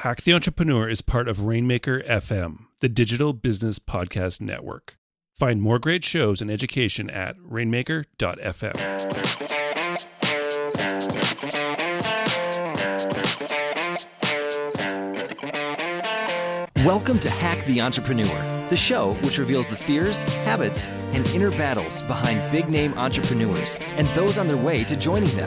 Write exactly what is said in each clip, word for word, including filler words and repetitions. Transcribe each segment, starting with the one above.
Hack the Entrepreneur is part of Rainmaker F M, the digital business podcast network. Find more great shows and education at rainmaker dot f m. Welcome to Hack the Entrepreneur, the show which reveals the fears, habits, and inner battles behind big-name entrepreneurs and those on their way to joining them.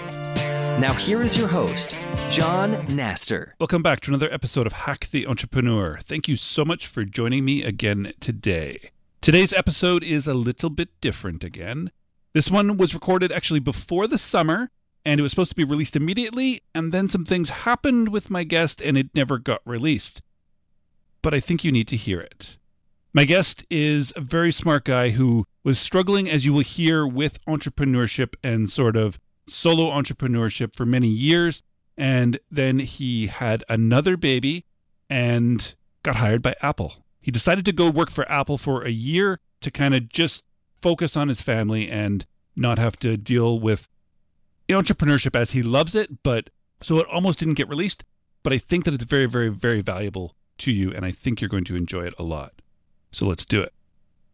Now here is your host, John Naster. Welcome back to another episode of Hack the Entrepreneur. Thank you so much for joining me again today. Today's episode is a little bit different again. This one was recorded actually before the summer, and it was supposed to be released immediately, and then some things happened with my guest and it never got released. But I think you need to hear it. My guest is a very smart guy who was struggling, as you will hear, with entrepreneurship and sort of solo entrepreneurship for many years. And then he had another baby and got hired by Apple. He decided to go work for Apple for a year to kind of just focus on his family and not have to deal with entrepreneurship as he loves it. But so it almost didn't get released. But I think that it's very, very, very valuable to you, and I think you're going to enjoy it a lot. So let's do it.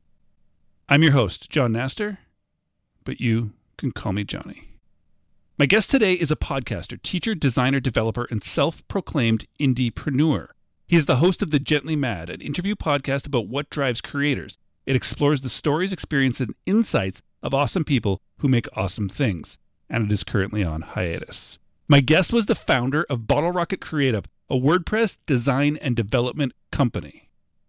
I'm your host, John Naster, but you can call me Johnny. My guest today is a podcaster, teacher, designer, developer, and self-proclaimed indiepreneur. He is the host of The Gently Mad, an interview podcast about what drives creators. It explores the stories, experiences, and insights of awesome people who make awesome things, and it is currently on hiatus. My guest was the founder of Bottle Rocket Creative, a WordPress design and development company.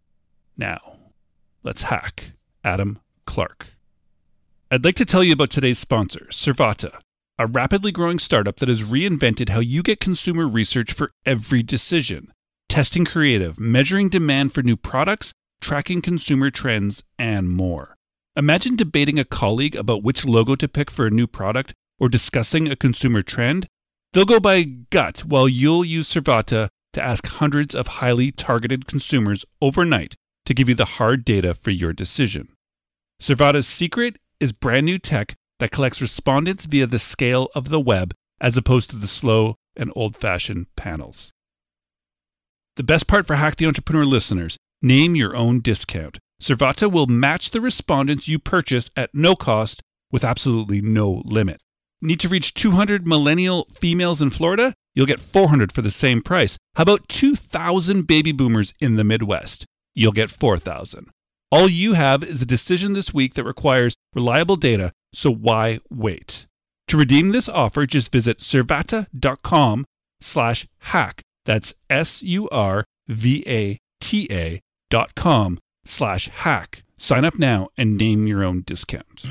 Now, let's hack Adam Clark. I'd like to tell you about today's sponsor, Servata, a rapidly growing startup that has reinvented how you get consumer research for every decision, testing creative, measuring demand for new products, tracking consumer trends, and more. Imagine debating a colleague about which logo to pick for a new product or discussing a consumer trend. They'll go by gut while you'll use Servata to ask hundreds of highly targeted consumers overnight to give you the hard data for your decision. Servata's secret is brand new tech that collects respondents via the scale of the web as opposed to the slow and old-fashioned panels. The best part for Hack the Entrepreneur listeners, name your own discount. Servata will match the respondents you purchase at no cost with absolutely no limit. Need to reach two hundred millennial females in Florida? You'll get four hundred for the same price. How about two thousand baby boomers in the Midwest? You'll get four thousand. All you have is a decision this week that requires reliable data, so why wait? To redeem this offer, just visit servata.com slash hack. That's S-U-R-V-A-T-A dot com slash hack. Sign up now and name your own discount.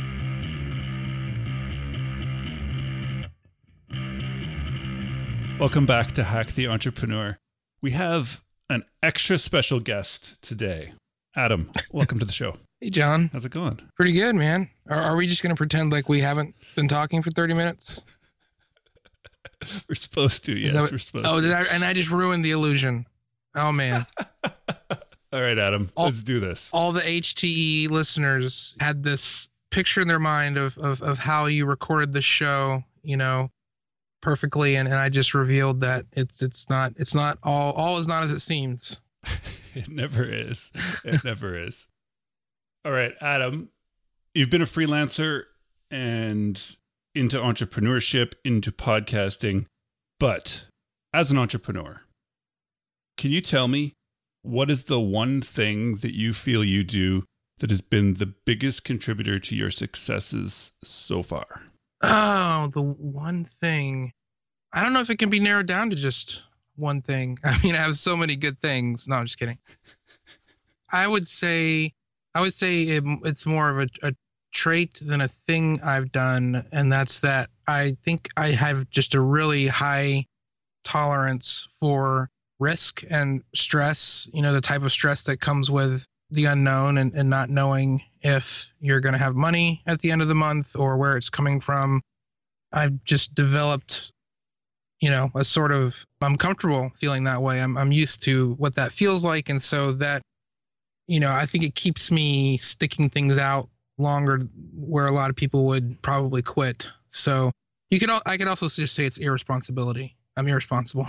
Welcome back to Hack the Entrepreneur. We have an extra special guest today. Adam, welcome to the show. Hey, John. How's it going? Pretty good, man. Are, are we just going to pretend like we haven't been talking for thirty minutes? We're supposed to, yes. What, we're supposed oh, to. Did I, and I just ruined the illusion. Oh, man. All right, Adam, all, let's do this. All the H T E listeners had this picture in their mind of, of, of how you recorded the show, you know, perfectly. And, and I just revealed that it's it's not, it's not all, all is not as it seems. It never is. It never is. All right, Adam, you've been a freelancer and into entrepreneurship, into podcasting, but as an entrepreneur, can you tell me what is the one thing that you feel you do that has been the biggest contributor to your successes so far? Oh, the one thing. I don't know if it can be narrowed down to just one thing. I mean, I have so many good things. No, I'm just kidding. I would say, I would say it, it's more of a, a trait than a thing I've done. And that's that I think I have just a really high tolerance for risk and stress, you know, the type of stress that comes with the unknown and, and not knowing if you're going to have money at the end of the month or where it's coming from. I've just developed, you know, a sort of, I'm comfortable feeling that way. I'm I'm used to what that feels like. And so that, you know, I think it keeps me sticking things out longer where a lot of people would probably quit. So you could, I could also just say it's irresponsibility. I'm irresponsible.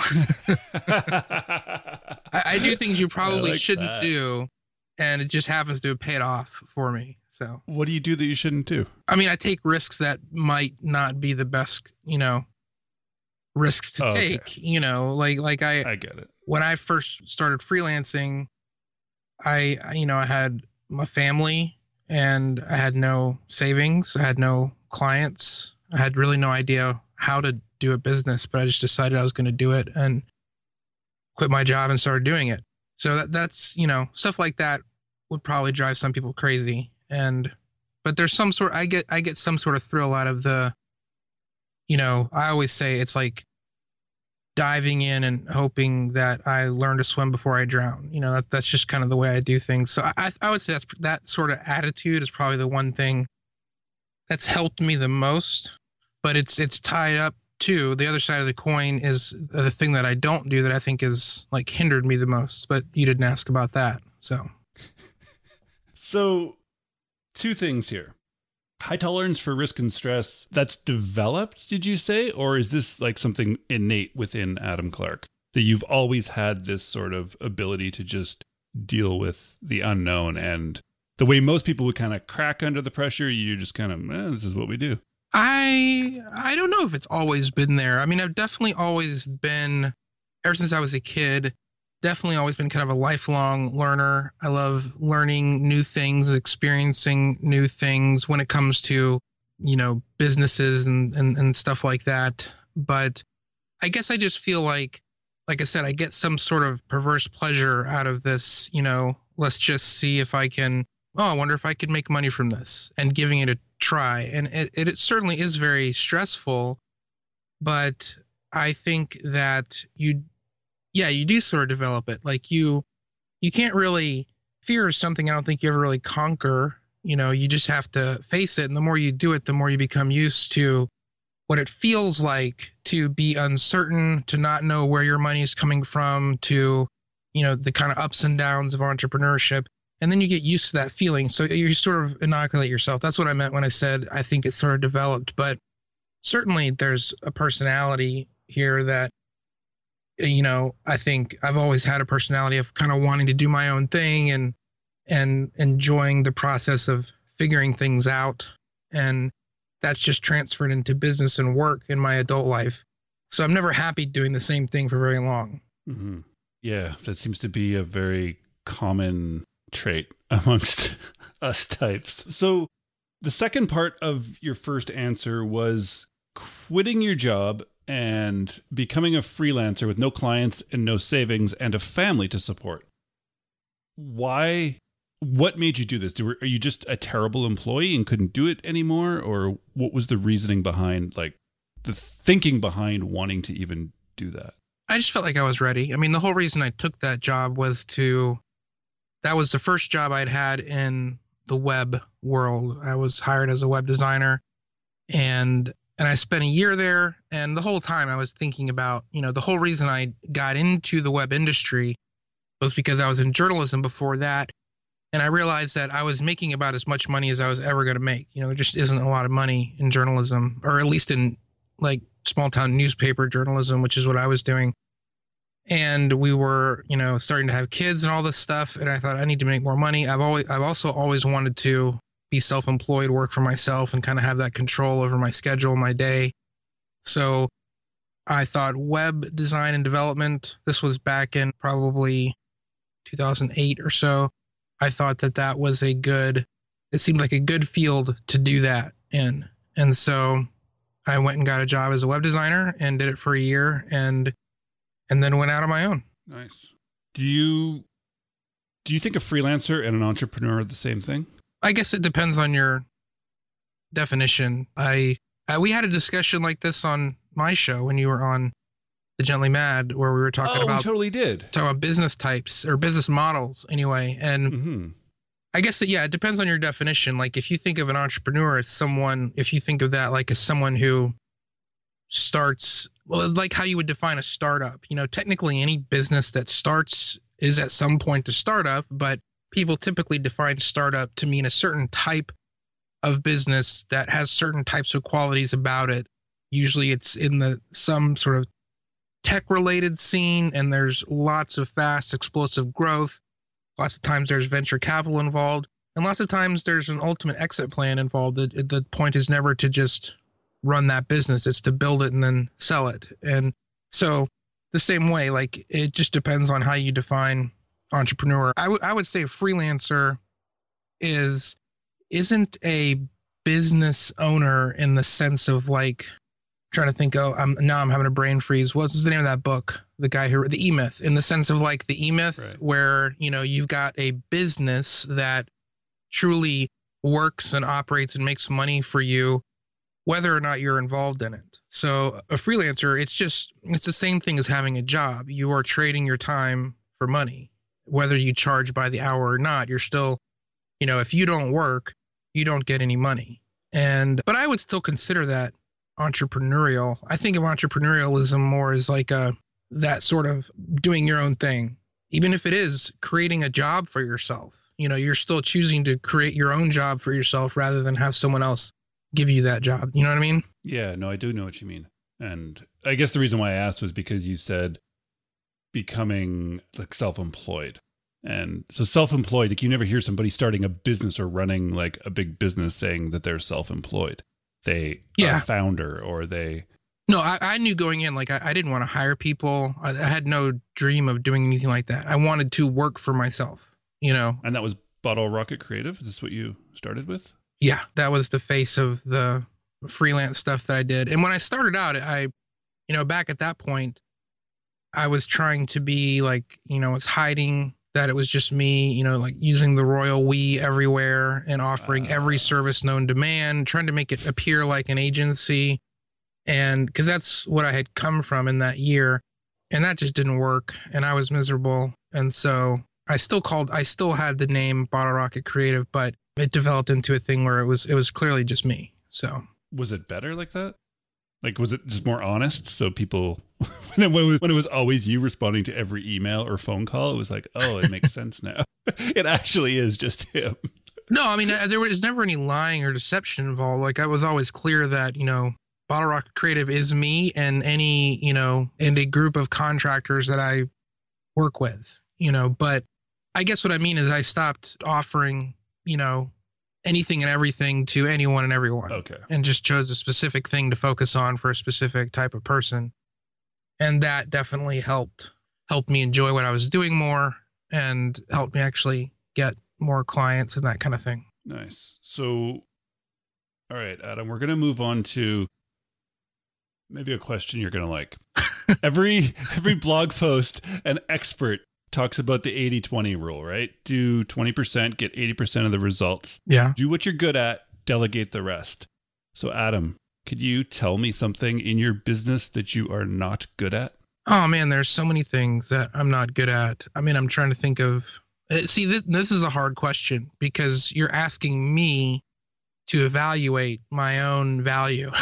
I, I do things you probably like shouldn't that. do, and it just happens to have paid off for me. So, What do you do that you shouldn't do? I mean, I take risks that might not be the best, you know, risks to Oh, okay. take. You know, like like I I get it. when I first started freelancing, I you know I had my family and I had no savings. I had no clients. I had really no idea how to do a business, but I just decided I was going to do it and quit my job and started doing it. So that that's, you know, stuff like that would probably drive some people crazy. And, but there's some sort, I get, I get some sort of thrill out of the, you know, I always say it's like diving in and hoping that I learn to swim before I drown. You know, that, that's just kind of the way I do things. So I, I would say that's, that sort of attitude is probably the one thing that's helped me the most, but it's, it's tied up to the other side of the coin is the thing that I don't do that I think is like hindered me the most, but you didn't ask about that. So, So two things here. High tolerance for risk and stress, that's developed, did you say? Or is this like something innate within Adam Clark? That you've always had this sort of ability to just deal with the unknown, and the way most people would kind of crack under the pressure, you just kind of, eh, this is what we do. I I don't know if it's always been there. I mean, I've definitely always been, ever since I was a kid, definitely always been kind of a lifelong learner. I love learning new things, experiencing new things when it comes to, you know, businesses and, and, and stuff like that. But I guess I just feel like, like I said, I get some sort of perverse pleasure out of this, you know, let's just see if I can, oh, I wonder if I could make money from this, and giving it a try. And it, it, it certainly is very stressful, but I think that you, yeah, you do sort of develop it. Like you, you can't really, fear is something I don't think you ever really conquer. You know, you just have to face it. And the more you do it, the more you become used to what it feels like to be uncertain, to not know where your money is coming from, to, you know, the kind of ups and downs of entrepreneurship. And then you get used to that feeling. So you sort of inoculate yourself. That's what I meant when I said I think it's sort of developed. But certainly there's a personality here that, you know, I think I've always had a personality of kind of wanting to do my own thing and and enjoying the process of figuring things out. And that's just transferred into business and work in my adult life. So I'm never happy doing the same thing for very long. Mm-hmm. Yeah, that seems to be a very common trait amongst us types. So the second part of your first answer was quitting your job and becoming a freelancer with no clients and no savings and a family to support. Why? What made you do this? Are you just a terrible employee and couldn't do it anymore? Or what was the reasoning behind, like, the thinking behind wanting to even do that? I just felt like I was ready. I mean, the whole reason I took that job was to, that was the first job I'd had in the web world. I was hired as a web designer, and and I spent a year there. And the whole time I was thinking about, you know, the whole reason I got into the web industry was because I was in journalism before that. And I realized that I was making about as much money as I was ever going to make. You know, there just isn't a lot of money in journalism, or at least in like small town newspaper journalism, which is what I was doing. And we were, you know, starting to have kids and all this stuff. And I thought, I need to make more money. I've always, I've also always wanted to be self-employed, work for myself, and kind of have that control over my schedule, my day. So I thought web design and development, this was back in probably two thousand eight or so. I thought that that was a good, it seemed like a good field to do that in. And so I went and got a job as a web designer and did it for a year, and and then went out on my own. Nice. Do you do you think a freelancer and an entrepreneur are the same thing? I guess it depends on your definition. I, I we had a discussion like this on my show when you were on The Gently Mad, where we were talking oh, about we totally did. talking about business types or business models anyway. And Mm-hmm. I guess that, yeah, it depends on your definition. Like if you think of an entrepreneur as someone, if you think of that like as someone who starts, well, like how you would define a startup, you know, technically any business that starts is at some point a startup, but people typically define startup to mean a certain type of business that has certain types of qualities about it. Usually it's in the, some sort of tech related scene and there's lots of fast, explosive growth. Lots of times there's venture capital involved, and lots of times there's an ultimate exit plan involved. The, the point is never to just run that business. It's to build it and then sell it. And so the same way, like it just depends on how you define entrepreneur. I, w- I would say freelancer is, isn't a business owner in the sense of like, trying to think, oh, I'm now I'm having a brain freeze. What's the name of that book? The guy who, the E-Myth, in the sense of like the E-Myth, right, where, you know, you've got a business that truly works and operates and makes money for you, whether or not you're involved in it. So a freelancer, it's just, it's the same thing as having a job. You are trading your time for money, whether you charge by the hour or not. You're still, you know, if you don't work, you don't get any money. And, but I would still consider that entrepreneurial. I think of entrepreneurialism more as like a, that sort of doing your own thing, even if it is creating a job for yourself. You know, you're still choosing to create your own job for yourself rather than have someone else give you that job. You know what I mean? Yeah, no, I do know what you mean. And I guess the reason why I asked was because you said becoming like self-employed. And so self-employed, like you never hear somebody starting a business or running like a big business saying that they're self-employed. They yeah. are a founder or they... No, I, I knew going in, like I, I didn't want to hire people. I, I had no dream of doing anything like that. I wanted to work for myself, you know. And that was Bottle Rocket Creative? Is this what you started with? Yeah, that was the face of the freelance stuff that I did. And when I started out, I, you know, back at that point, I was trying to be like, you know, I was hiding that it was just me, you know, like using the royal we everywhere and offering uh, every service known to man, trying to make it appear like an agency. And because that's what I had come from in that year. And that just didn't work. And I was miserable. And so I still called, I still had the name Bottle Rocket Creative, but it developed into a thing where it was, it was clearly just me. So was it better like that? Like, was it just more honest? So people, when it was, when it was always you responding to every email or phone call, it was like, oh, it makes sense now. It actually is just him. No, I mean, there was never any lying or deception involved. Like I was always clear that, you know, Bottle Rocket Creative is me and any, you know, and a group of contractors that I work with, you know, but I guess what I mean is I stopped offering, you know, anything and everything to anyone and everyone. Okay. And just chose a specific thing to focus on for a specific type of person. And that definitely helped, helped me enjoy what I was doing more and helped me actually get more clients and that kind of thing. Nice. So, all right, Adam, we're going to move on to maybe a question you're going to like. every, every blog post, an expert talks about the eighty twenty rule, right? Do twenty percent, get eighty percent of the results. Yeah. Do what you're good at, delegate the rest. So Adam, could you tell me something in your business that you are not good at? Oh man, there's so many things that I'm not good at. I mean, I'm trying to think of, see, this, this is a hard question because you're asking me to evaluate my own value.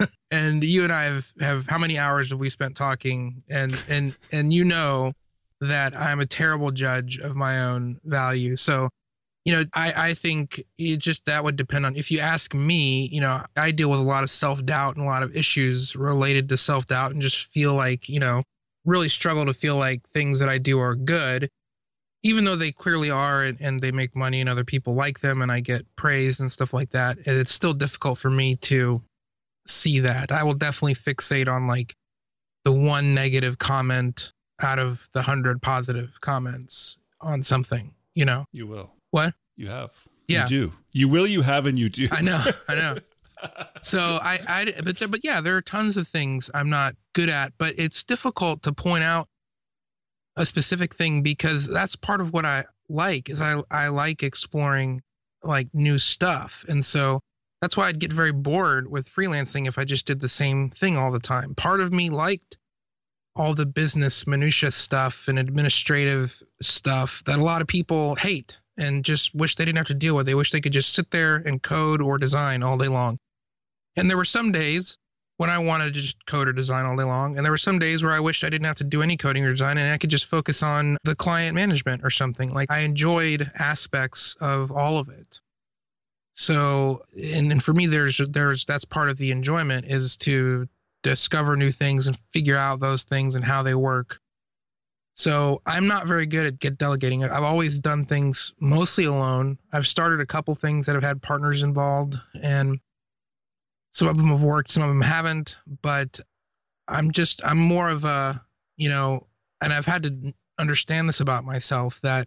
And you and I have, have, how many hours have we spent talking? And, and, and you know, that I'm a terrible judge of my own value. So, you know, I, I think it just, that would depend on, if you ask me, you know, I deal with a lot of self-doubt and a lot of issues related to self-doubt and just feel like, you know, really struggle to feel like things that I do are good, even though they clearly are and, and they make money and other people like them and I get praise and stuff like that. And it's still difficult for me to see that. I will definitely fixate on like the one negative comment out of the hundred positive comments on something, you know. You will. What? You have. Yeah. You do. You will, you have, and you do. I know. I know. So I, I, but, there, but yeah, there are tons of things I'm not good at, but it's difficult to point out a specific thing because that's part of what I like is I, I like exploring like new stuff. And so that's why I'd get very bored with freelancing if I just did the same thing all the time. Part of me liked all the business minutia stuff and administrative stuff that a lot of people hate and just wish they didn't have to deal with. They wish they could just sit there and code or design all day long. And there were some days when I wanted to just code or design all day long. And there were some days where I wished I didn't have to do any coding or design and I could just focus on the client management or something. Like I enjoyed aspects of all of it. So, and, and for me, there's, there's, that's part of the enjoyment is to discover new things and figure out those things and how they work. So I'm not very good at get delegating. I've always done things mostly alone. I've started a couple things that have had partners involved, and some of them have worked, some of them haven't, but I'm just, I'm more of a, you know, and I've had to understand this about myself, that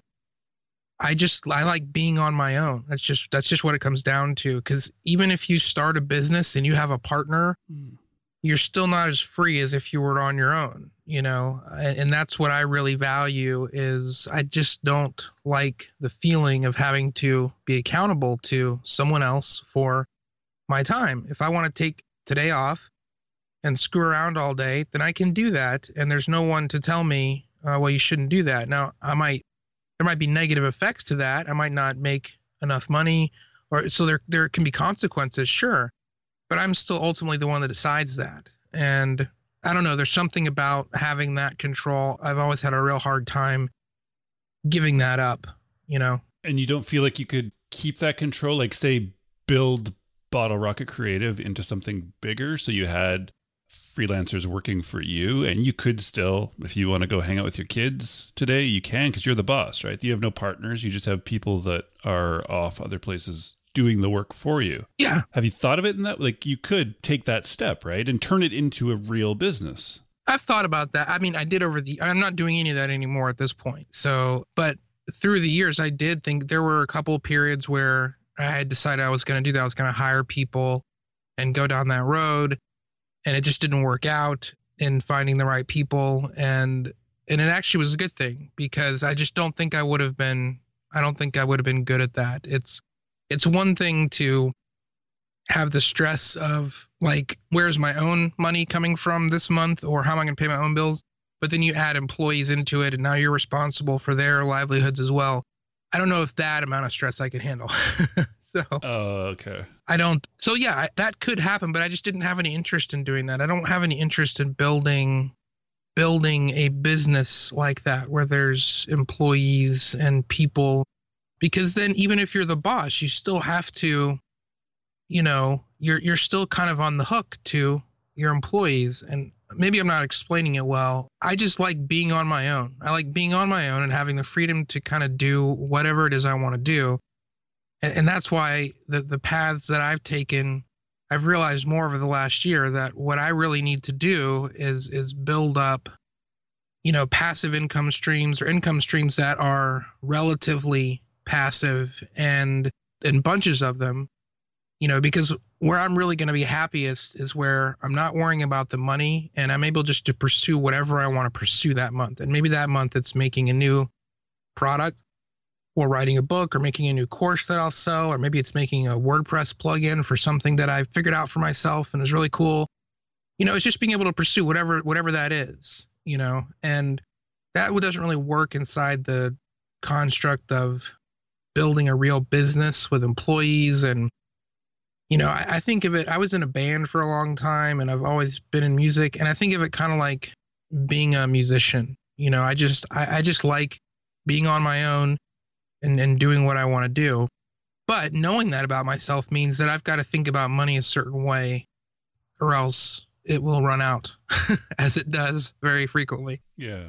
I just, I like being on my own. That's just, that's just what it comes down to. Because even if you start a business and you have a partner, mm. you're still not as free as if you were on your own, you know? And, and that's what I really value is I just don't like the feeling of having to be accountable to someone else for my time. If I want to take today off and screw around all day, then I can do that. And there's no one to tell me, uh, well, you shouldn't do that. Now, I might, there might be negative effects to that. I might not make enough money, or so there, there can be consequences, sure. But I'm still ultimately the one that decides that. And I don't know, there's something about having that control. I've always had a real hard time giving that up, you know? And you don't feel like you could keep that control, like say build Bottle Rocket Creative into something bigger, so you had freelancers working for you, and you could still, if you want to go hang out with your kids today, you can, because you're the boss, right? You have no partners. You just have people that are off other places doing the work for you. Yeah. Have you thought of it in that? Like, you could take that step, right? And turn it into a real business. I've thought about that. I mean, I did over the, I'm not doing any of that anymore at this point. So, but through the years, I did think there were a couple of periods where I had decided I was going to do that. I was going to hire people and go down that road. And it just didn't work out in finding the right people. And, and it actually was a good thing, because I just don't think I would have been, I don't think I would have been good at that. It's, it's one thing to have the stress of like, where's my own money coming from this month, or how am I going to pay my own bills? But then you add employees into it, and now you're responsible for their livelihoods as well. I don't know if that amount of stress I could handle. So, oh, okay. I don't. So yeah, I, that could happen, but I just didn't have any interest in doing that. I don't have any interest in building, building a business like that where there's employees and people, because then even if you're the boss, you still have to, you know, you're, you're still kind of on the hook to your employees. And maybe I'm not explaining it well. I just like being on my own. I like being on my own and having the freedom to kind of do whatever it is I want to do. And that's why the, the paths that I've taken, I've realized more over the last year that what I really need to do is is build up, you know, passive income streams, or income streams that are relatively passive, and in bunches of them, you know, because where I'm really going to be happiest is where I'm not worrying about the money, and I'm able just to pursue whatever I want to pursue that month. And maybe that month it's making a new product, or writing a book, or making a new course that I'll sell, or maybe it's making a WordPress plugin for something that I figured out for myself and is really cool. You know, it's just being able to pursue whatever, whatever that is, you know, and that doesn't really work inside the construct of building a real business with employees. And, you know, I, I think of it, I was in a band for a long time, and I've always been in music. And I think of it kind of like being a musician. You know, I just, I, I just like being on my own, and, and doing what I want to do. But knowing that about myself means that I've got to think about money a certain way, or else it will run out, as it does very frequently. Yeah.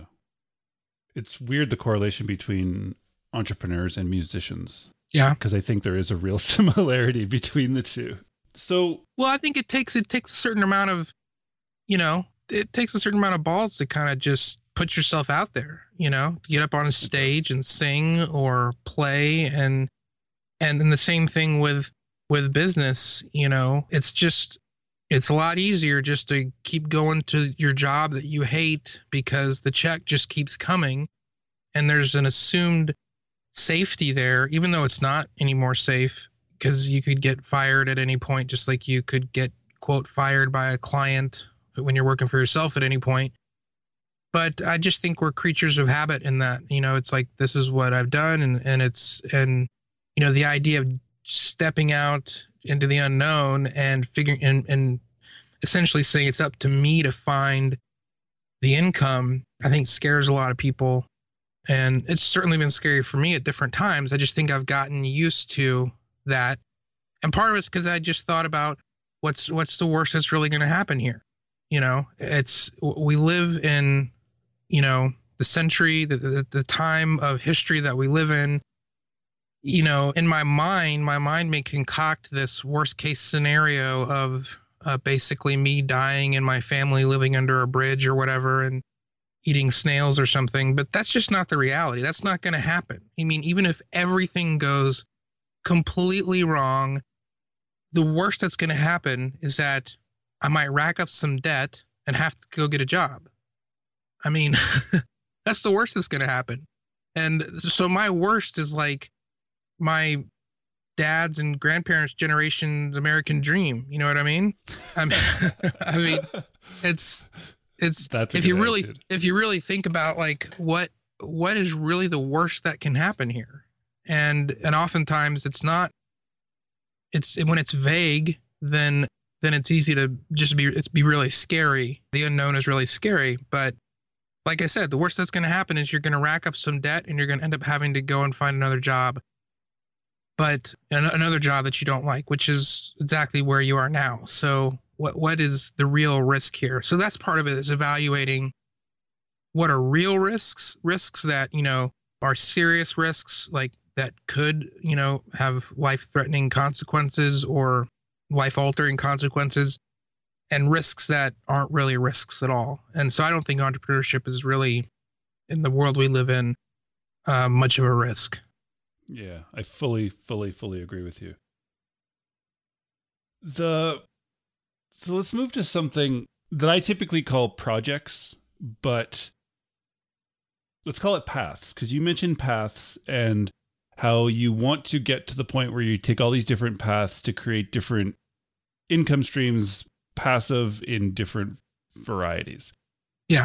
It's weird, the correlation between entrepreneurs and musicians. Yeah. Because I think there is a real similarity between the two. So, well, I think it takes, it takes a certain amount of, you know, it takes a certain amount of balls to kind of just put yourself out there, you know, get up on a stage and sing or play. And, and then the same thing with, with business, you know, it's just, it's a lot easier just to keep going to your job that you hate, because the check just keeps coming, and there's an assumed safety there, even though it's not any more safe, because you could get fired at any point, just like you could get, quote, fired by a client when you're working for yourself at any point. But I just think we're creatures of habit in that, you know, it's like, this is what I've done. And, and it's, and, you know, the idea of stepping out into the unknown and figuring, and, and essentially saying it's up to me to find the income, I think scares a lot of people. And it's certainly been scary for me at different times. I just think I've gotten used to that. And part of it's because I just thought about what's, what's the worst that's really going to happen here. You know, it's, we live in, you know, the century, the, the, the time of history that we live in. You know, in my mind, my mind may concoct this worst case scenario of uh, basically me dying and my family living under a bridge or whatever and eating snails or something. But that's just not the reality. That's not going to happen. I mean, even if everything goes completely wrong, the worst that's going to happen is that I might rack up some debt and have to go get a job. I mean, that's the worst that's going to happen. And so my worst is like my dad's and grandparents' generation's American dream. You know what I mean? I mean, I mean, it's, it's, That's a if good you really, attitude. if you really think about like what, what is really the worst that can happen here. And, and oftentimes it's not, it's when it's vague, then, then it's easy to just be, it's be really scary. The unknown is really scary. But like I said, the worst that's going to happen is you're going to rack up some debt and you're going to end up having to go and find another job. But an- another job that you don't like, which is exactly where you are now. So what, what is the real risk here? So that's part of it, is evaluating what are real risks, risks that, you know, are serious risks, like that could, you know, have life-threatening consequences or life-altering consequences, and risks that aren't really risks at all. And so I don't think entrepreneurship is really, in the world we live in, uh, much of a risk. Yeah, I fully, fully, fully agree with you. The so let's move to something that I typically call projects, but let's call it paths, because you mentioned paths and how you want to get to the point where you take all these different paths to create different income streams, passive in different varieties. Yeah.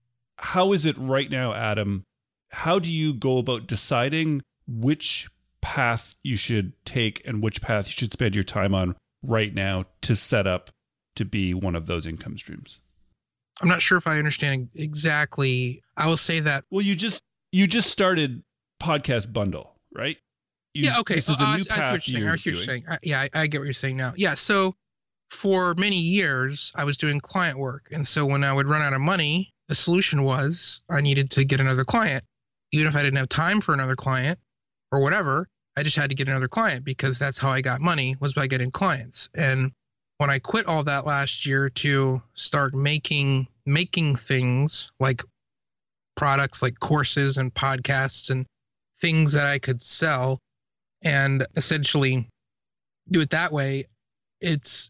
How is it right now, Adam? How do you go about deciding which path you should take and which path you should spend your time on right now to set up to be one of those income streams? I'm not sure if I understand exactly. I will say that. Well, you just you just started Podcast Bundle, right? You, Yeah. Okay. This is a Uh, I, new I see path what you're saying. I you're see what you're doing. saying. I, yeah, I, I get what you're saying now. Yeah. So for many years, I was doing client work. And so when I would run out of money, the solution was I needed to get another client. Even if I didn't have time for another client or whatever, I just had to get another client, because that's how I got money, was by getting clients. And when I quit all that last year to start making making things like products, like courses and podcasts and things that I could sell and essentially do it that way, it's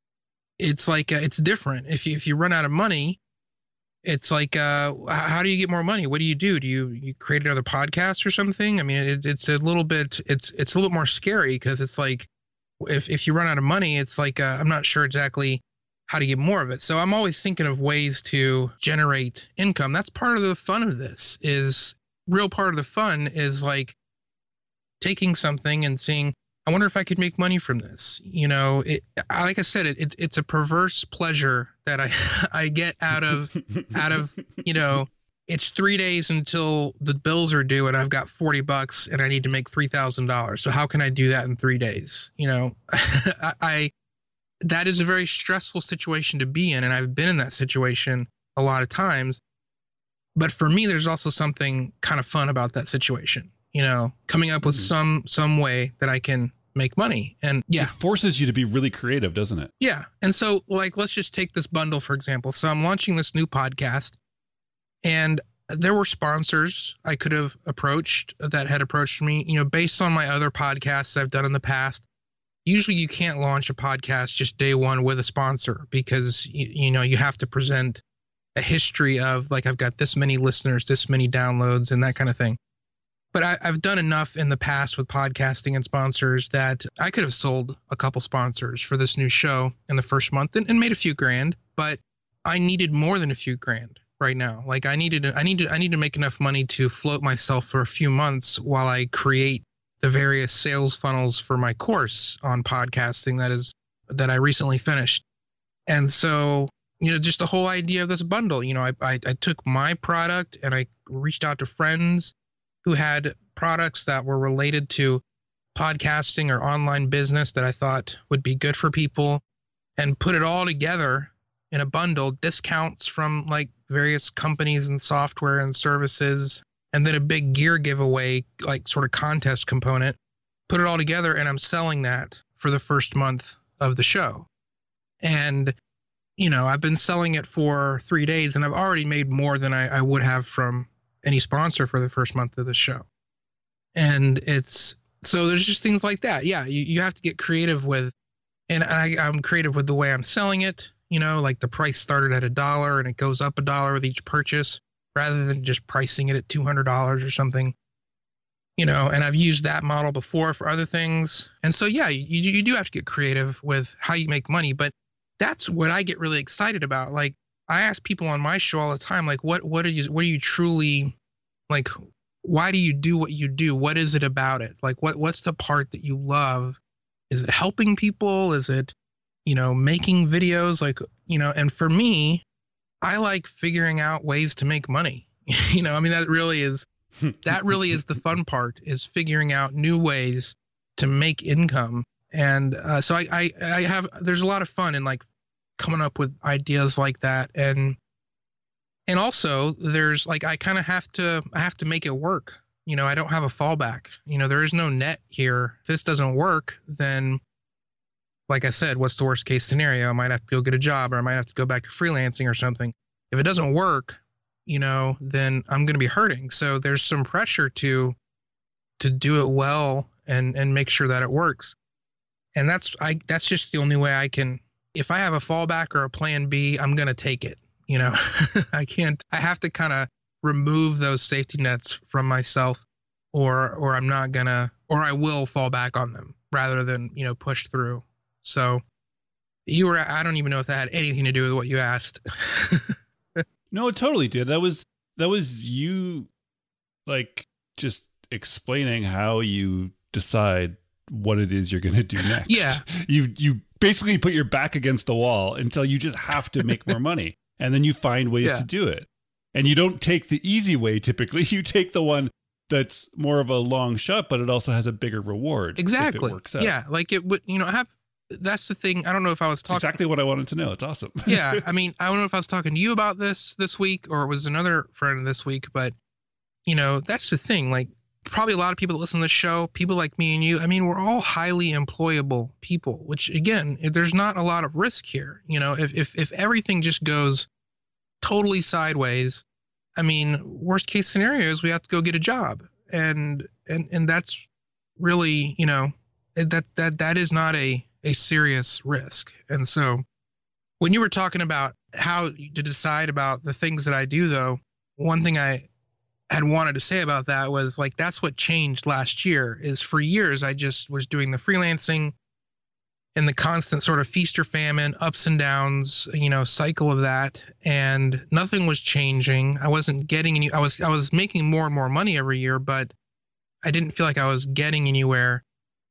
it's like uh, it's different. If you if you run out of money, it's like, uh, how do you get more money? What do you do? Do you, you create another podcast or something? I mean, it, it's a little bit, it's, it's a little bit more scary, because it's like, if, if you run out of money, it's like, uh, I'm not sure exactly how to get more of it. So I'm always thinking of ways to generate income. That's part of the fun of this. Is real part of the fun is like taking something and seeing, I wonder if I could make money from this. You know, it, like I said, it, it it's a perverse pleasure that I, I get out of, out of, you know, it's three days until the bills are due and I've got forty bucks and I need to make three thousand dollars. So how can I do that in three days? You know, I, I, that is a very stressful situation to be in. And I've been in that situation a lot of times, but for me, there's also something kind of fun about that situation, you know, coming up with Mm-hmm. some, some way that I can make money. And yeah, It forces you to be really creative, doesn't it? yeah. And so, like, let's just take this bundle, for example. So I'm launching this new podcast, and there were sponsors I could have approached that had approached me, you know, based on my other podcasts I've done in the past. Usually you can't launch a podcast just day one with a sponsor, because, you, you know, you have to present a history of, like, I've got this many listeners, this many downloads, and that kind of thing. But I, I've done enough in the past with podcasting and sponsors that I could have sold a couple sponsors for this new show in the first month and, and made a few grand, but I needed more than a few grand right now. Like I needed, I needed, I need to make enough money to float myself for a few months while I create the various sales funnels for my course on podcasting that is, that I recently finished. And so, you know, just the whole idea of this bundle, you know, I, I, I took my product and I reached out to friends who had products that were related to podcasting or online business that I thought would be good for people, and put it all together in a bundle, discounts from like various companies and software and services, and then a big gear giveaway, like sort of contest component. Put it all together, and I'm selling that for the first month of the show. And, you know, I've been selling it for three days, and I've already made more than I, I would have from any sponsor for the first month of the show. And it's, so there's just things like that. Yeah, you, you have to get creative with, and I, I'm creative with the way I'm selling it. You know, like the price started at a dollar and it goes up a dollar with each purchase rather than just pricing it at two hundred dollars or something. You know, and I've used that model before for other things. And so, yeah, you, you do have to get creative with how you make money. But that's what I get really excited about. Like, I ask people on my show all the time, like, what, what are you, what are you truly, like, why do you do what you do? What is it about it? Like, what, what's the part that you love? Is it helping people? Is it, you know, making videos? Like, you know, and for me, I like figuring out ways to make money. You know, I mean, that really is, that really is the fun part, is figuring out new ways to make income. And uh, so I, I, I have, there's a lot of fun in like coming up with ideas like that. And, and also there's like, I kind of have to, I have to make it work. You know, I don't have a fallback. You know, there is no net here. If this doesn't work, then like I said, what's the worst case scenario? I might have to go get a job, or I might have to go back to freelancing or something. If it doesn't work, you know, then I'm going to be hurting. So there's some pressure to, to do it well and, and make sure that it works. And that's, I, that's just the only way I can, if I have a fallback or a plan B, I'm going to take it. You know, I can't, I have to kind of remove those safety nets from myself, or, or I'm not gonna, or I will fall back on them rather than, you know, push through. So you were, I don't even know if that had anything to do with what you asked. No, it totally did. That was, that was you like just explaining how you decide what it is you're going to do next. Yeah. You, you basically put your back against the wall until you just have to make more money. And then you find ways Yeah. to do it. And you don't take the easy way. Typically you take the one that's more of a long shot, but it also has a bigger reward. Exactly. If it works out. Yeah. Like it would, you know, I have, that's the thing. I don't know if I was It's talking. exactly what I wanted to know. It's awesome. Yeah. I mean, I don't know if I was talking to you about this this week, or it was another friend this week, but you know, that's the thing. Like, probably a lot of people that listen to this show, people like me and you, I mean, we're all highly employable people, which again, there's not a lot of risk here. You know, if, if, if everything just goes totally sideways, I mean, worst case scenario is we have to go get a job. And, and, and that's really, you know, that, that, that is not a, a serious risk. And so when you were talking about how to decide about the things that I do, though, one thing I had wanted to say about that was like, that's what changed last year. Is for years, I just was doing the freelancing and the constant sort of feast or famine, ups and downs, you know, cycle of that. And nothing was changing. I wasn't getting any, I was, I was making more and more money every year, but I didn't feel like I was getting anywhere.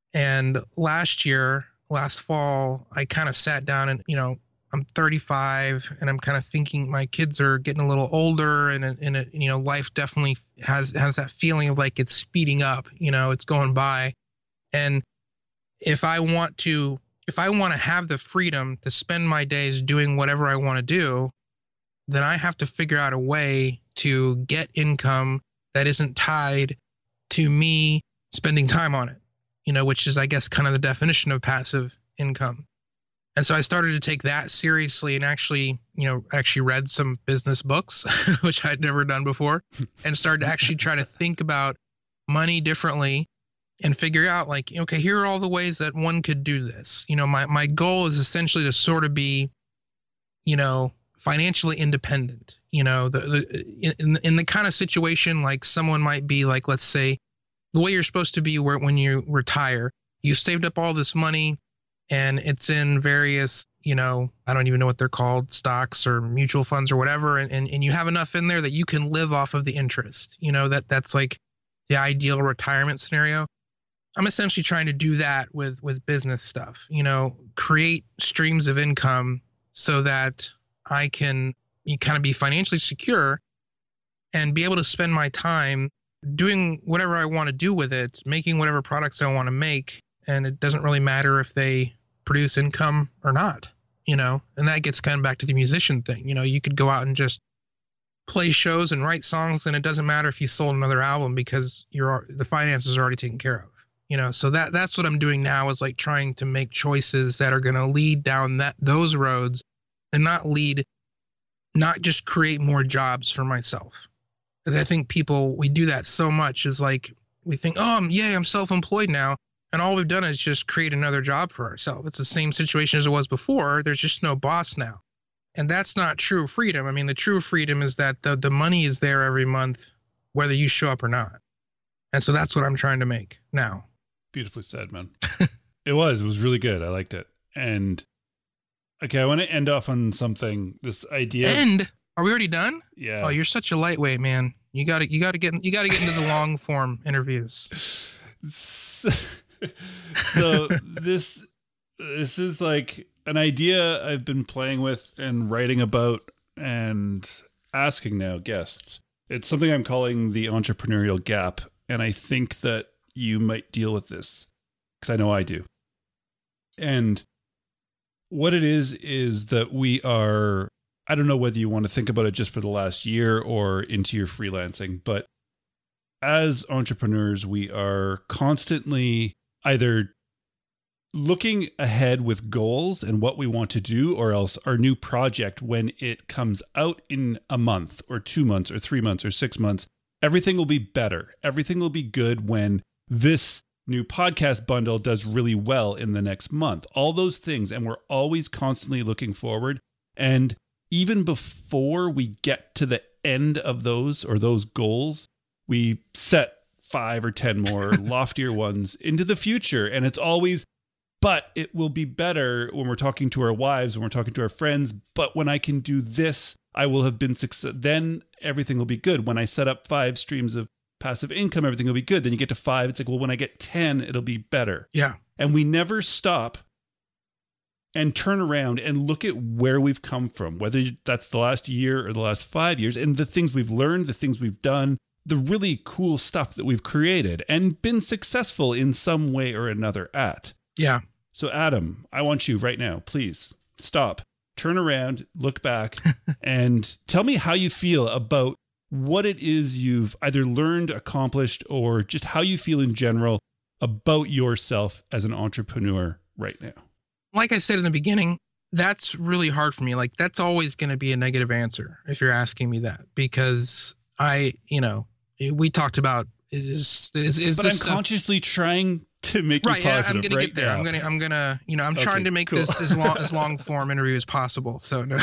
And last year, last fall, I kind of sat down and, you know, I'm thirty-five and I'm kind of thinking my kids are getting a little older, and, and it, you know, life definitely has, has that feeling of like it's speeding up, you know, it's going by. And if I want to, if I want to have the freedom to spend my days doing whatever I want to do, then I have to figure out a way to get income that isn't tied to me spending time on it, you know, which is, I guess, kind of the definition of passive income. And so I started to take that seriously and actually, you know, actually read some business books, which I'd never done before, and started to actually try to think about money differently and figure out like, okay, here are all the ways that one could do this. You know, my, my goal is essentially to sort of be, you know, financially independent, you know, the, the in, in the kind of situation like someone might be like, let's say, the way you're supposed to be where when you retire, you saved up all this money and it's in various, you know, I don't even know what they're called, stocks or mutual funds or whatever. And, and, and you have enough in there that you can live off of the interest, you know, that that's like the ideal retirement scenario. I'm essentially trying to do that with, with business stuff, you know, create streams of income so that I can kind of be financially secure and be able to spend my time doing whatever I want to do with it, making whatever products I want to make. And it doesn't really matter if they produce income or not, you know, and that gets kind of back to the musician thing. You know, you could go out and just play shows and write songs, and it doesn't matter if you sold another album because you're the finances are already taken care of. You know, so that that's what I'm doing now, is like trying to make choices that are going to lead down that those roads, and not lead, not just create more jobs for myself. Because I think people, we do that so much, is like we think, oh, I'm, yay, I'm self-employed now. And all we've done is just create another job for ourselves. It's the same situation as it was before. There's just no boss now. And that's not true freedom. I mean, the true freedom is that the, the money is there every month, whether you show up or not. And so that's what I'm trying to make now. Beautifully said, man. It was. It was really good. I liked it. And okay, I want to end off on something. This idea. End? Are we already done? Yeah. Oh, you're such a lightweight, man. You got to you got to get you got to get into the long form interviews. So, so this this is like an idea I've been playing with and writing about and asking now guests. It's something I'm calling the entrepreneurial gap, and I think that you might deal with this because I know I do. And what it is, is that we are, I don't know whether you want to think about it just for the last year or into your freelancing, but as entrepreneurs, we are constantly either looking ahead with goals and what we want to do, or else our new project, when it comes out in a month or two months or three months or six months, everything will be better. Everything will be good when this new podcast bundle does really well in the next month. All those things. And we're always constantly looking forward. And even before we get to the end of those or those goals, we set five or ten more loftier ones into the future. And it's always, but it will be better when we're talking to our wives, when we're talking to our friends. But when I can do this, I will have been success. Then everything will be good. When I set up five streams of passive income, everything will be good. Then you get to five. It's like, well, when I get ten, it'll be better. Yeah. And we never stop and turn around and look at where we've come from, whether that's the last year or the last five years, and the things we've learned, the things we've done, the really cool stuff that we've created and been successful in some way or another at. Yeah. So Adam, I want you right now, please stop, turn around, look back, and tell me how you feel about what it is you've either learned, accomplished, or just how you feel in general about yourself as an entrepreneur right now. Like I said in the beginning, that's really hard for me. Like, that's always going to be a negative answer if you're asking me that, because I, you know, we talked about is is, is but this I'm stuff, consciously trying to make right, you positive yeah, I'm gonna right get there. now. I'm gonna, I'm gonna, you know, I'm Okay, trying to make cool. this as long as long form interview as possible. So no,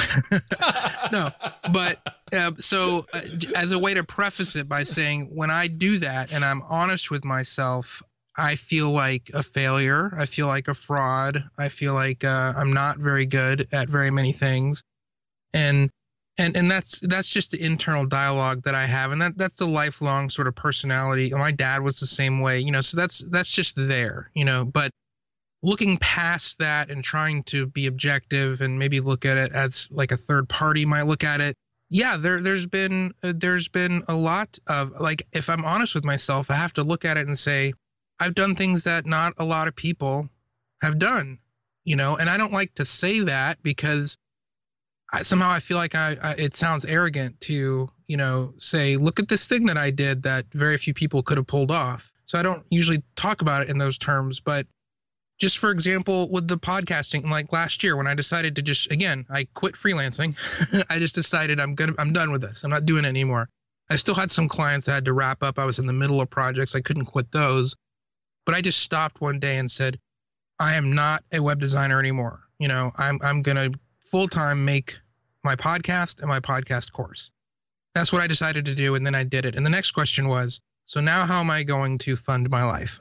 no, but uh, so uh, as a way to preface it by saying, when I do that and I'm honest with myself, I feel like a failure. I feel like a fraud. I feel like uh, I'm not very good at very many things, and and and that's that's just the internal dialogue that I have, and that that's a lifelong sort of personality. My dad was the same way, you know. So that's that's just there, you know. But looking past that and trying to be objective and maybe look at it as like a third party might look at it. Yeah, there there's been uh, there's been a lot of, like, if I'm honest with myself, I have to look at it and say, I've done things that not a lot of people have done, you know, and I don't like to say that because I, somehow I feel like I, I, it sounds arrogant to, you know, say, look at this thing that I did that very few people could have pulled off. So I don't usually talk about it in those terms, but just for example, with the podcasting, like last year when I decided to just, again, I quit freelancing. I just decided I'm going to, I'm done with this. I'm not doing it anymore. I still had some clients I had to wrap up. I was in the middle of projects. I couldn't quit those. But I just stopped one day and said, I am not a web designer anymore. You know, I'm I'm going to full-time make my podcast and my podcast course. That's what I decided to do. And then I did it. And the next question was, so now how am I going to fund my life?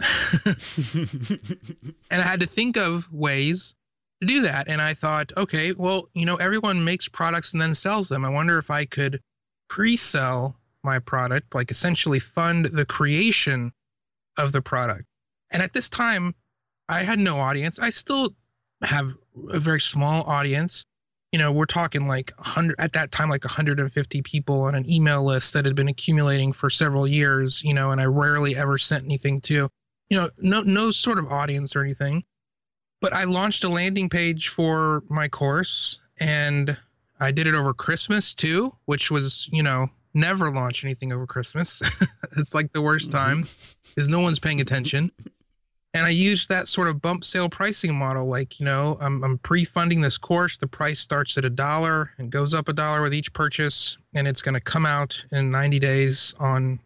And I had to think of ways to do that. And I thought, okay, well, you know, everyone makes products and then sells them. I wonder if I could pre-sell my product, like essentially fund the creation of the product. And at this time, I had no audience. I still have a very small audience. You know, we're talking like one hundred at that time, like one hundred fifty people on an email list that had been accumulating for several years, you know, and I rarely ever sent anything to, you know, no, no sort of audience or anything. But I launched a landing page for my course, and I did it over Christmas too, which was, you know, never launch anything over Christmas. It's like the worst time because no one's paying attention. And I used that sort of bump sale pricing model. Like, you know, I'm, I'm pre-funding this course. The price starts at a dollar and goes up a dollar with each purchase. And it's going to come out in ninety days on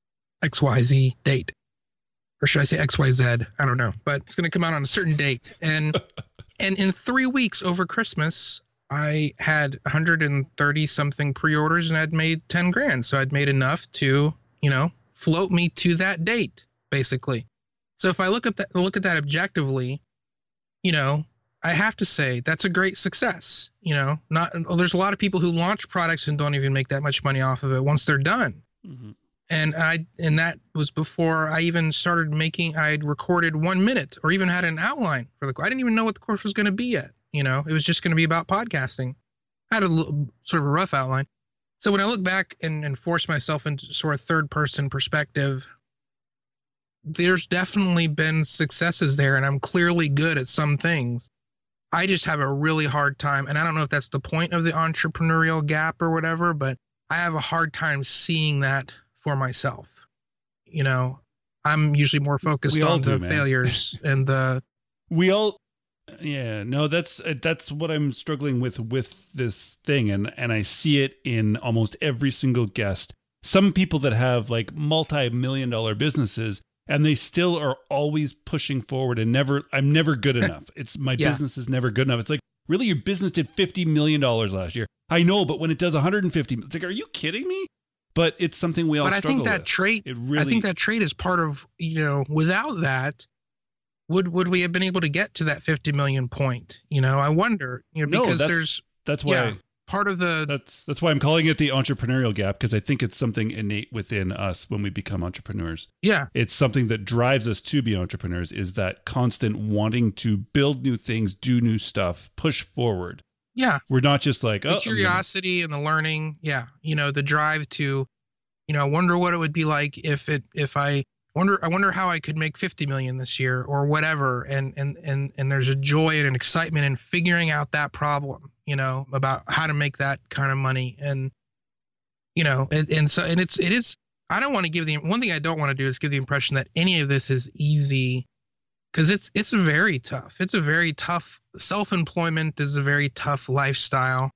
X Y Z date. Or should I say X Y Z? I don't know. But it's going to come out on a certain date. And and in three weeks over Christmas, I had one hundred thirty something pre-orders and I'd made ten grand. So I'd made enough to, you know, float me to that date, basically. So if I look at that, look at that objectively, you know, I have to say that's a great success. You know, not there's a lot of people who launch products and don't even make that much money off of it once they're done. Mm-hmm. And I and that was before I even started making. I'd recorded one minute or even had an outline for the. I didn't even know what the course was going to be yet. You know, it was just going to be about podcasting. I had a little, sort of a rough outline. So when I look back and, and force myself into sort of third person perspective, there's definitely been successes there, and I'm clearly good at some things. I just have a really hard time, and I don't know if that's the point of the entrepreneurial gap or whatever, but I have a hard time seeing that for myself. You know, I'm usually more focused on do, the man. failures and the. We all, yeah, no, that's that's what I'm struggling with with this thing, and and I see it in almost every single guest. Some people that have like multi-million dollar businesses. And they still are always pushing forward and never, I'm never good enough. It's my yeah. business is never good enough. It's like, really, your business did fifty million dollars last year. I know, but when it does one hundred fifty, it's like, are you kidding me? But it's something we all but struggle with. But I think that with. trait, it really, I think that trait is part of, you know, without that, would, would we have been able to get to that fifty million point? You know, I wonder, you know, because no, that's, there's, that's why. Yeah, part of the that's that's why I'm calling it the entrepreneurial gap, because I think it's something innate within us when we become entrepreneurs. Yeah, it's something that drives us to be entrepreneurs, is that constant wanting to build new things, do new stuff, push forward. Yeah, we're not just like the oh, curiosity and the learning. Yeah, you know, the drive to, you know, I wonder what it would be like if it if I wonder I wonder how I could make fifty million this year or whatever, and and and and there's a joy and an excitement in figuring out that problem. You know, about how to make that kind of money. And, you know, and, and so, and it's, it is, I don't want to give the, one thing I don't want to do is give the impression that any of this is easy, because it's, it's very tough. It's a very tough, self-employment is a very tough lifestyle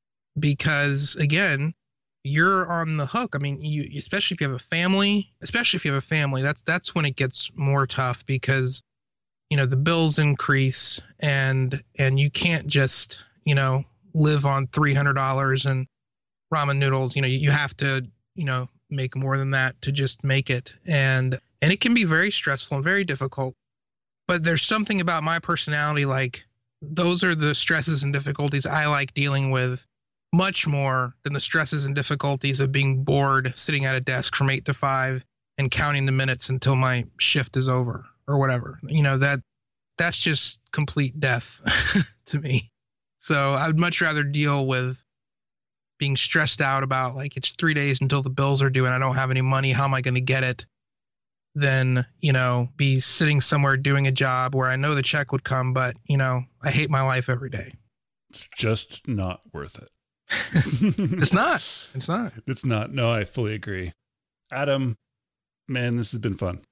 because, again, you're on the hook. I mean, you, especially if you have a family, especially if you have a family, that's, that's when it gets more tough because, you know, the bills increase and, and you can't just, you know, live on three hundred dollars and ramen noodles. You know, you have to, you know, make more than that to just make it. And, and it can be very stressful and very difficult, but there's something about my personality. Like those are the stresses and difficulties I like dealing with much more than the stresses and difficulties of being bored, sitting at a desk from eight to five and counting the minutes until my shift is over or whatever. You know, that that's just complete death to me. So I would much rather deal with being stressed out about like, it's three days until the bills are due and I don't have any money. How am I going to get it? Than, you know, be sitting somewhere doing a job where I know the check would come, but, you know, I hate my life every day. It's just not worth it. It's not. It's not. It's not. No, I fully agree. Adam, man, this has been fun.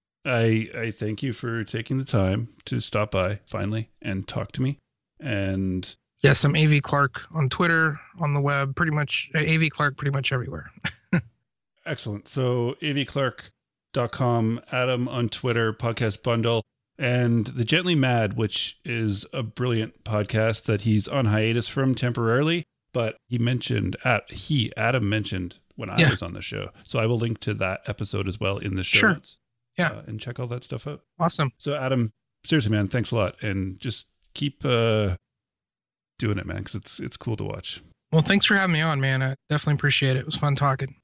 I I thank you for taking the time to stop by finally and talk to me. And yes, I'm A V Clark on Twitter, on the web, pretty much A V Clark pretty much everywhere. Excellent. So A V Clark dot com, Adam on Twitter, Podcast Bundle, and The Gently Mad, which is a brilliant podcast that he's on hiatus from temporarily, but he mentioned at he Adam mentioned when I yeah. was on the show. So I will link to that episode as well in the show sure. notes. Yeah. Uh, and check all that stuff out. Awesome. So Adam, seriously, man, thanks a lot. And just keep uh, doing it, man, because it's, it's cool to watch. Well, thanks for having me on, man. I definitely appreciate it. It was fun talking.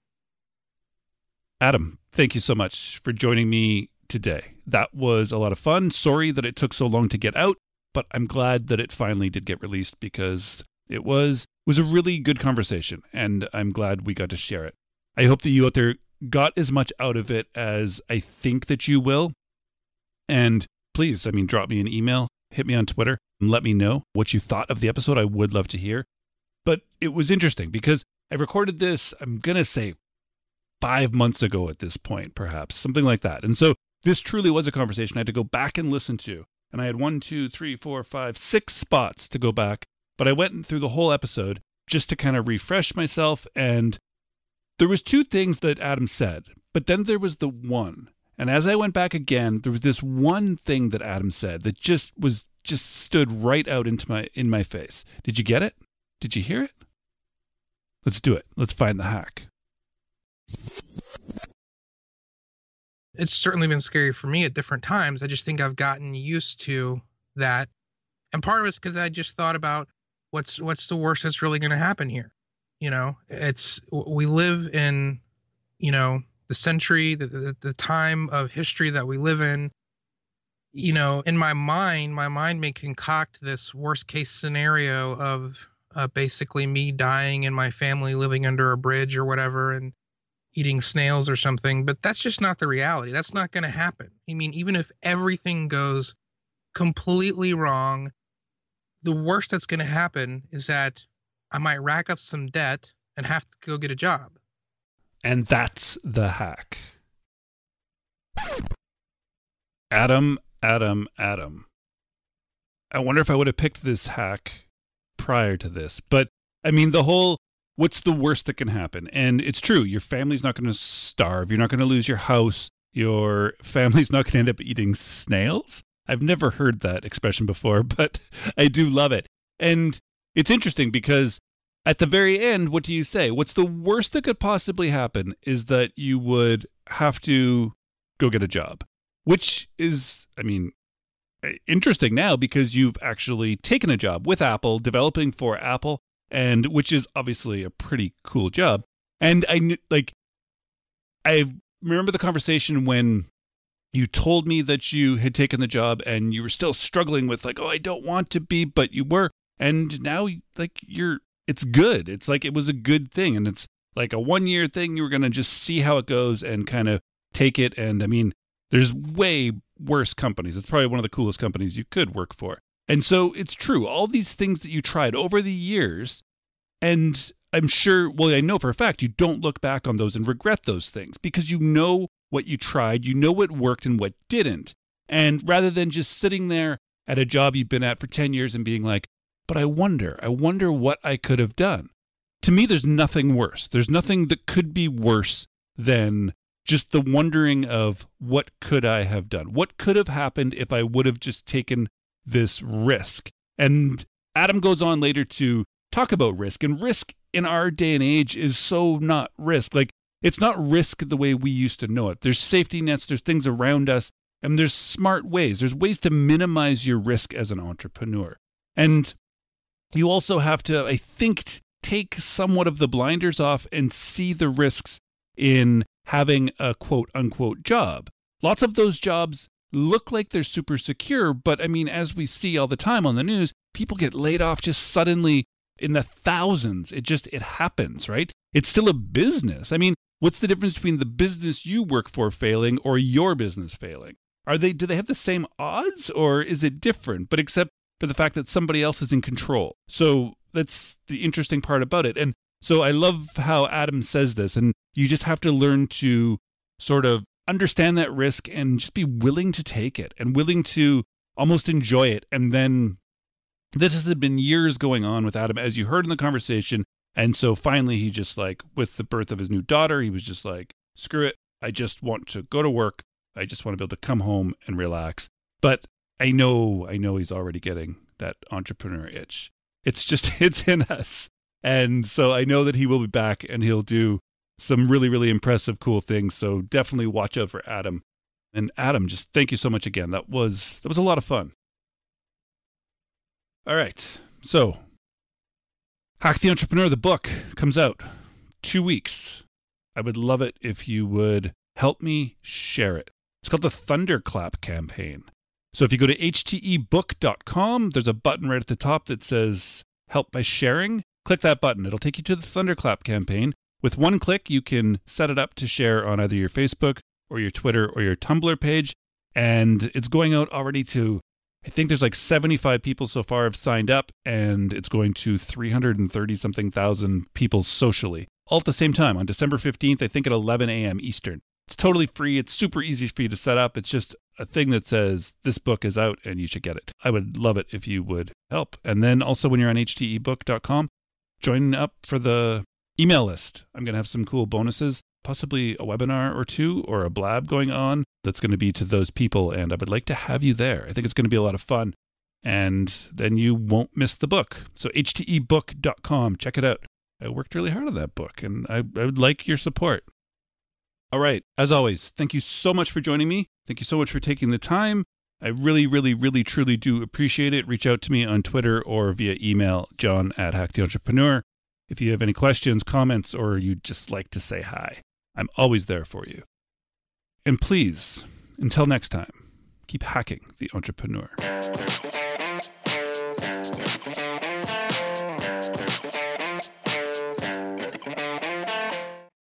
Adam, thank you so much for joining me today. That was a lot of fun. Sorry that it took so long to get out, but I'm glad that it finally did get released because it was was a really good conversation, and I'm glad we got to share it. I hope that you out there got as much out of it as I think that you will. And please, I mean, drop me an email. hit me on Twitter and let me know what you thought of the episode. I would love to hear. But it was interesting because I recorded this, I'm going to say five months ago at this point, perhaps, something like that. And so this truly was a conversation I had to go back and listen to. And I had one, two, three, four, five, six spots to go back. But I went through the whole episode just to kind of refresh myself. And there was two things that Adam said, but then there was the one. And as I went back again, there was this one thing that Adam said that just was just stood right out into my in my face. Did you get it? Did you hear it? Let's do it. Let's find the hack. It's certainly been scary for me at different times. I just think I've gotten used to that. And part of it's because I just thought about what's what's the worst that's really going to happen here. You know, it's we live in, you know, the century, the, the, the time of history that we live in. You know, in my mind, my mind may concoct this worst case scenario of uh, basically me dying and my family living under a bridge or whatever and eating snails or something. But that's just not the reality. That's not going to happen. I mean, even if everything goes completely wrong, the worst that's going to happen is that I might rack up some debt and have to go get a job. And that's the hack. Adam, Adam, Adam. I wonder if I would have picked this hack prior to this. But, I mean, the whole, what's the worst that can happen? And it's true. Your family's not going to starve. You're not going to lose your house. Your family's not going to end up eating snails. I've never heard that expression before, but I do love it. And it's interesting because at the very end, what do you say? What's the worst that could possibly happen is that you would have to go get a job, which is, I mean, interesting now because you've actually taken a job with Apple, developing for Apple, and which is obviously a pretty cool job. And I like, I remember the conversation when you told me that you had taken the job and you were still struggling with like, oh, I don't want to be, but you were. And now like you're, it's good. It's like, it was a good thing. And it's like a one year thing. You were going to just see how it goes and kind of take it. And I mean, there's way worse companies. It's probably one of the coolest companies you could work for. And so it's true. All these things that you tried over the years, and I'm sure, well, I know for a fact you don't look back on those and regret those things because you know what you tried, you know what worked and what didn't. And rather than just sitting there at a job you've been at for ten years and being like, but I wonder, I wonder what I could have done. To me, there's nothing worse. There's nothing that could be worse than just the wondering of what could I have done? What could have happened if I would have just taken this risk? And Adam goes on later to talk about risk, and risk in our day and age is so not risk. Like, it's not risk the way we used to know it. There's safety nets, there's things around us, and there's smart ways. There's ways to minimize your risk as an entrepreneur. And you also have to, I think, take somewhat of the blinders off and see the risks in having a quote unquote job. Lots of those jobs look like they're super secure, but I mean, as we see all the time on the news, people get laid off just suddenly in the thousands. It just, it happens, right? It's still a business. I mean, what's the difference between the business you work for failing or your business failing? Are they, do they have the same odds or is it different? But except for the fact that somebody else is in control. So that's the interesting part about it. And so I love how Adam says this, and you just have to learn to sort of understand that risk and just be willing to take it and willing to almost enjoy it. And then this has been years going on with Adam, as you heard in the conversation. And so finally he just like, with the birth of his new daughter, he was just like, screw it. I just want to go to work. I just want to be able to come home and relax. But I know, I know he's already getting that entrepreneur itch. It's just, it's in us. And so I know that he will be back and he'll do some really, really impressive, cool things. So definitely watch out for Adam. And Adam, just thank you so much again. That was, that was a lot of fun. All right. So Hack the Entrepreneur, the book comes out two weeks. I would love it if you would help me share it. It's called the Thunderclap Campaign. So if you go to H T E book dot com, there's a button right at the top that says help by sharing. Click that button. It'll take you to the Thunderclap Campaign. With one click, you can set it up to share on either your Facebook or your Twitter or your Tumblr page. And it's going out already to I think there's like seventy-five people so far have signed up, and it's going to three hundred thirty something thousand people socially, all at the same time on December fifteenth, I think at eleven a.m. Eastern. It's totally free. It's super easy for you to set up. It's just a thing that says this book is out and you should get it. I would love it if you would help. And then also when you're on H T E book dot com, join up for the email list. I'm going to have some cool bonuses, possibly a webinar or two or a blab going on that's going to be to those people. And I would like to have you there. I think it's going to be a lot of fun. And then you won't miss the book. So H T E book dot com, check it out. I worked really hard on that book and I, I would like your support. All right. As always, thank you so much for joining me. Thank you so much for taking the time. I really, really, really, truly do appreciate it. Reach out to me on Twitter or via email, john at hack the entrepreneur. If you have any questions, comments, or you'd just like to say hi, I'm always there for you. And please, until next time, keep hacking the entrepreneur.